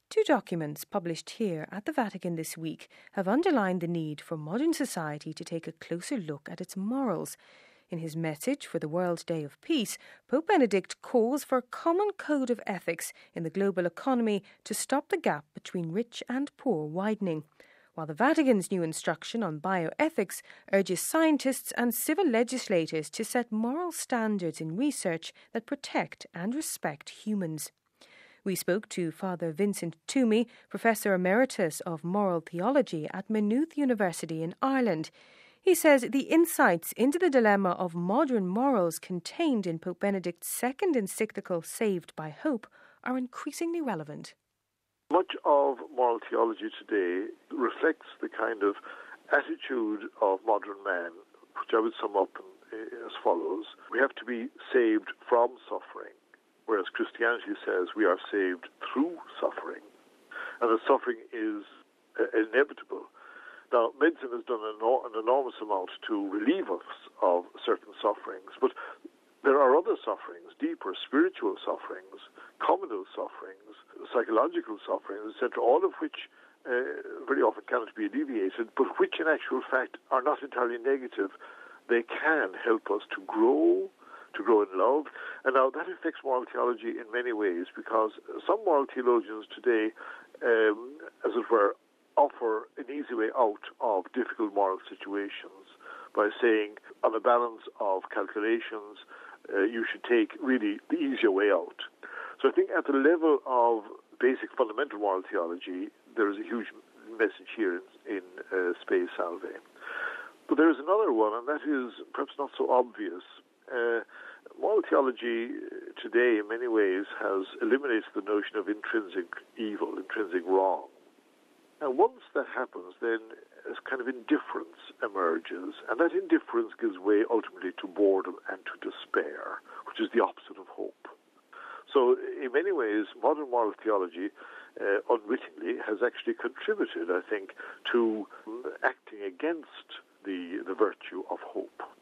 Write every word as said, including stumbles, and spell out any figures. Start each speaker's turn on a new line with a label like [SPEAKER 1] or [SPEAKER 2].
[SPEAKER 1] Two documents published here at the Vatican this week have underlined the need for modern society to take a closer look at its morals. In his message for the World Day of Peace, Pope Benedict calls for a common code of ethics in the global economy to stop the gap between rich and poor widening, while the Vatican's new instruction on bioethics urges scientists and civil legislators to set moral standards in research that protect and respect humans. We spoke to Father Vincent Twomey, Professor Emeritus of Moral Theology at Maynooth University in Ireland. He says the insights into the dilemma of modern morals contained in Pope Benedict's second encyclical Saved by Hope are increasingly relevant.
[SPEAKER 2] Much of moral theology today reflects the kind of attitude of modern man, which I would sum up as follows. We have to be saved from suffering, whereas Christianity says we are saved through suffering, and that suffering is uh, inevitable. Now, medicine has done an, an enormous amount to relieve us of certain sufferings, but there are other sufferings, deeper spiritual sufferings, communal sufferings, psychological sufferings, et cetera, all of which uh, very often cannot be alleviated, but which in actual fact are not entirely negative. They can help us to grow, to grow in love. And now that affects moral theology in many ways, because some moral theologians today, um, as it were, offer an easy way out of difficult moral situations by saying, on a balance of calculations, uh, you should take really the easier way out. So I think at the level of basic fundamental moral theology, there is a huge message here in, in uh, Spe Salve. But there is another one, and that is perhaps not so obvious. Uh, moral theology today, in many ways, has eliminated the notion of intrinsic evil, intrinsic wrong. And once that happens, then a kind of indifference emerges, and that indifference gives way ultimately to boredom and to despair, which is the opposite of hope. So in many ways, modern moral theology, uh, unwittingly, has actually contributed, I think, to acting against the, the virtue of hope.